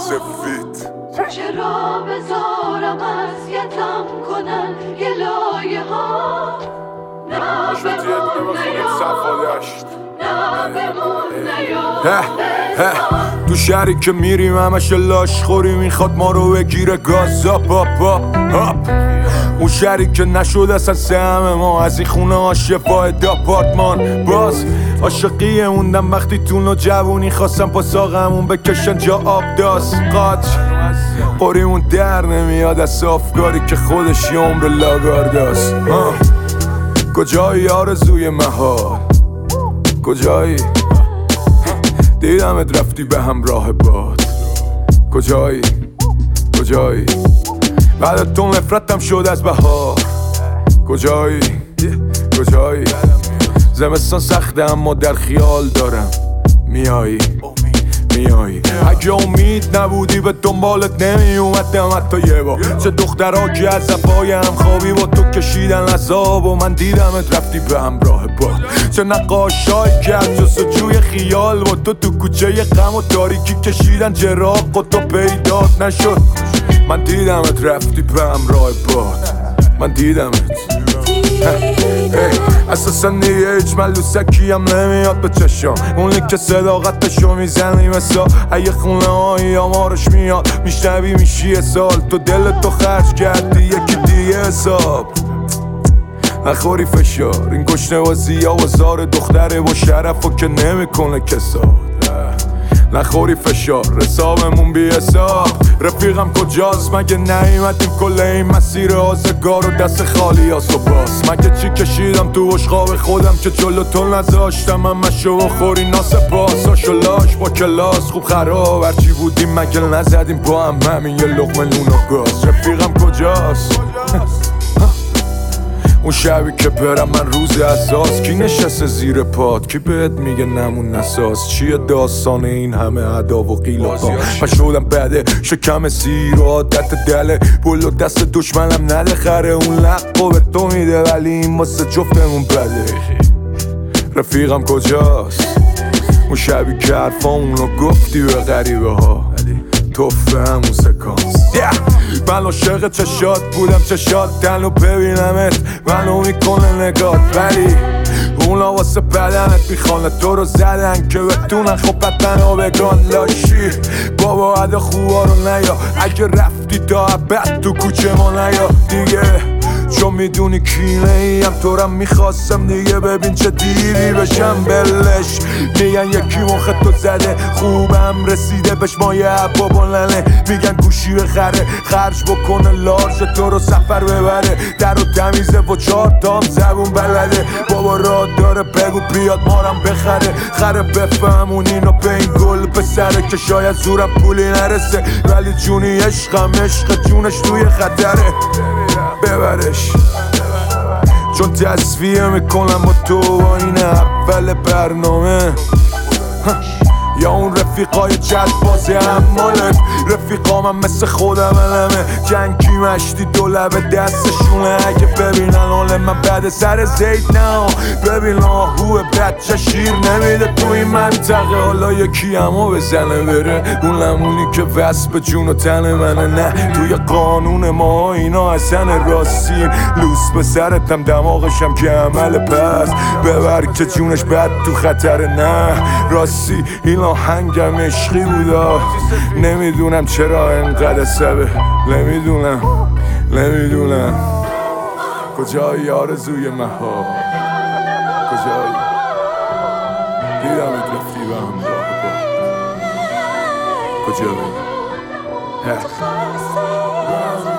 سفید. چرا بذارم اذیتم کنن یه لایه ها؟ نه بمون نیا تو شهری که میریم همش لاش خوری میخواد ما رو بگیره گاز. اون شهری که نشد اصلا سهم ما از این خونه ها شفاه داپارتمان. باز عاشقیه موندم وقتی تو و جوونی خواستم پا ساقمون بکشن جا آب داست قاچ قوریمون در نمیاد از صافگاری که خودش یه عمر لاگارداست. کجایی آرزوی مهار؟ کجایی؟ دیدمت رفتی به همراه باد. کجایی؟ کجایی؟ بعد تو نفرتم شد از بهار. کجایی؟ کجایی؟ زمستان سخته اما در خیال دارم میایی میایی. اگه امید نبودی به دنبالت نمی اومدم حتی یه بار. چه دخترها که از زفای هم خوابی با تو کشیدن عذاب و من دیدمت رفتی به همراه باد. چه نقاشایی که از جستجوی خیال با تو کوچه غم و تاریکی کشیدن جراق و تو پیدات نشد. من دیدمت رفتی به همراه باد. من دیدمت اساسا دیگه هیچ ملوسکی هم نمیاد به چشم. اونی که صداقتشو میزنی مثلا اگه خونه هایی آمارش میاد میشنوی میشی یه سال. تو دلتو خرج کردی یکی دیگه حساب. نخوری فشار این گشنوازی ها و زار دختره با شرف و که نمیکنه کساد. نخوری فشار حسابمون بی حساب. رفیقم کجاست مگه نیومدیم کل این مسیر آزگار و دست خالی هاست و باز. مگه چی کشیدم تو اشقاب خودم که جلو تو نذاشتم همشو و خوری ناسپاس. آشولاش با کلاس خوب خراب هرچی بودیم مگه نزدیم با هم همین یه لقمه نون و گاز. رفیقم کجاست؟ اون شبی که برم من روز اساس کی نشسته زیر پاد؟ کی بهت میگه نمون نساز؟ چیه داستان این همه ادا و قیل و قال؟ من شدم بده شکم سیر و عادت دله بلو دست دشمنم نده خره. اون لقو به تو میده ولی این واسه جفتمون بده. رفیقم کجاست؟ اون شبی که حرفامونو گفتی به غریبه ها توفه همون سکانس. من عاشق چشات بودم چشات تنو ببینمت منو میکنه نگات. ولی اونا واسه بدنت میخوانه تو رو زدن که بتونن خب بدن بگان لاشی. بابا عدا خوبا رو نیا اگه رفتی تا عبد تو کوچه ما نیا دیگه. چون میدونی کینه ایم تو رم میخواستم دیگه. ببین چه دیوی بشم بلش میگن یکی مخ تو زده خوبم رسیده بهش مایه عبا بلنه. میگن گوشی بخره خرج بکنه لارج تو رو سفر ببره. در و تمیزه و 4 تام زبون بلده. بابا راه داره بگو بیاد مارم بخره. خره بفهمون اینو به این گل پسره که شاید زورم پولی نرسه ولی جونی عشقم عشق جونش توی خطره. ببرش چون تصفیه میکنم با تو با این اول برنامه. یا اون رفیقای جد بازه همالت رفیقام هم مثل خودم علمه. جنگی مشتی دو لبه دستشونه اگه ببینن حال من بعد سر زید نه. ببین آهوه بچه شیر نمیده تو این منطقه. حالا یکی همو بزنه بره اون لمونی که وصل به جون و تن منه. نه توی قانون ما اینا اصلا راستین لوس به سرتم دماغشم که عمل پس ببر که جونش بد تو خطره. نه راستی اینا هنگم عشقی بودا نمیدونم چرا انقدر عصبه. نمیدونم کجایی آرزوی مهار؟ کجایی؟ دیدمت رفتی به همراه باد. کجایی؟